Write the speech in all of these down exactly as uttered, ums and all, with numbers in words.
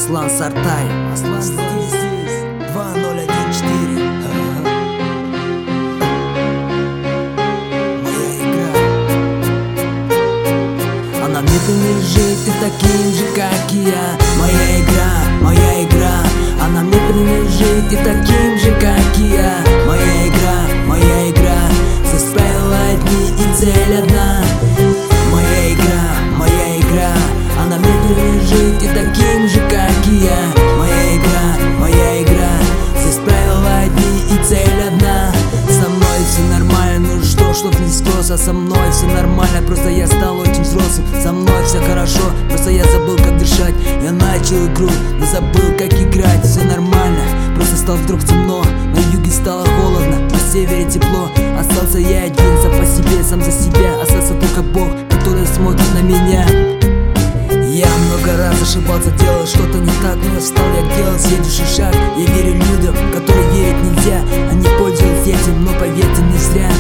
Аслан Сартай. Аслан здесь, здесь. два ноль один четыре. Моя игра. Она медленно лежит и таким же, как и я. Моя игра, моя игра. Она медленно лежит и таким же, как и я. Моя игра, моя игра. Здесь правила одни и цель одна. Моя игра, моя игра. Она медленно лежит и таким же, как и я. Моя игра, моя игра. Здесь правила одни и цель одна. Со мной все нормально, ну что, чтоб не склос. А со мной все нормально, просто я стал очень взрослым. Со мной все хорошо, просто я забыл, как дышать. Я начал игру, но забыл, как играть. Все нормально, просто стало вдруг темно. На юге стало холодно, на севере тепло. Остался я один, сам по себе, сам за себя. Остался только Бог, который смотрит на меня. Я много раз ошибался, делал что-то не так, но я встал, я делал следующий шаг. Я верю людям, которые верить нельзя. Они пользуются этим, но поверьте, не зря.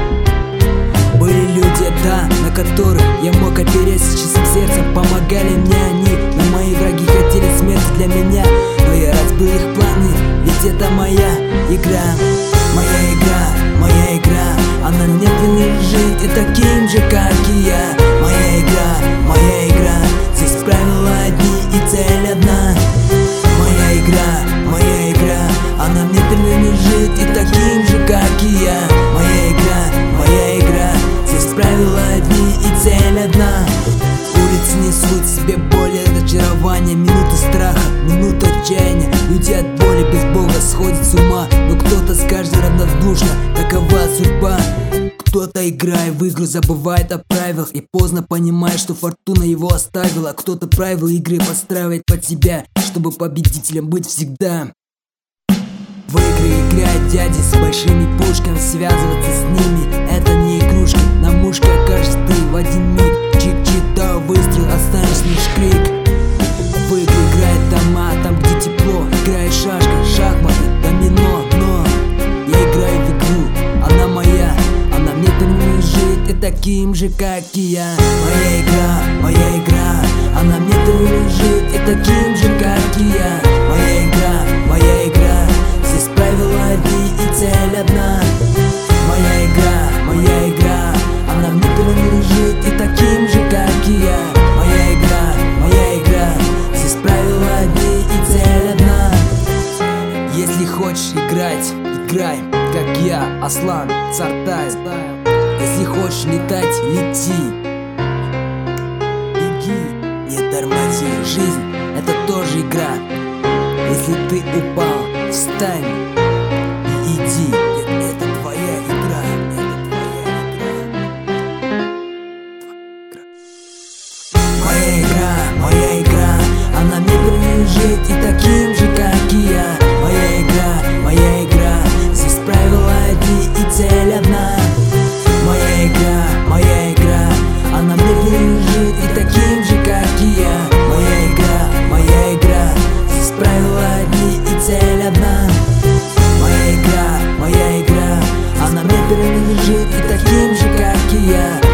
Были люди, да, на которых я мог опереться чистым сердцем. Помогали мне они, но мои враги хотели смерти для меня. Но я разбил их планы, ведь это моя игра. Моя игра, моя игра. Она медленно лежит и таким же, как и я. Моя игра, моя игра. Здесь правила одни и цель одна. Моя игра, моя игра. Она медленно лежит и таким же, как и я. Моя игра, моя игра. Здесь правила одни и цель одна. Улицы несут в себе боль и разочарование. Минуты страха, минуты отчаяния. Люди от боли без Бога сходят с ума. Но кто-то скажет равнодушно, такова судьба. Кто-то, играя в игру, забывает о правилах и поздно понимает, что фортуна его оставила. Кто-то правила игры подстраивает под себя, чтобы победителем быть всегда. В игры играют дяди с большими пушками. Связываться с ними — это не игрушка. На мушке окажешься ты в один миг. Чик-чик, да, выстрел, останешься лишь крик. В игры играют дома, там где тепло. Играет шашка, шахматы, домино. Но я играю в игру, она моя. Она медленно лежит и таким же, как и я. Моя игра, моя игра. Она медленно лежит и таким же, как и я. Моя игра, моя игра. Здесь правила одни и цель одна. Моя игра, моя игра. Она медленно лежит и таким же, как и я. Моя игра, моя игра. Здесь правила одни и цель одна. Если хочешь играть, играй, как я, Аслан Сартай. Если хочешь летать, лети. Беги, не тормози. Жизнь — это тоже игра. Если ты упал, встань и иди. Это твоя игра. Это твоя игра. Моя игра, моя игра. Она медленно лежит и таким же, как и я. Моя игра, моя игра. Здесь правила одни и цель одна. Моя игра, моя игра. Она медленно лежит и таким же, как и я. Моя игра, моя игра. Здесь правила одни и цель одна. Моя игра, моя игра. Она медленно лежит и таким же, как и я.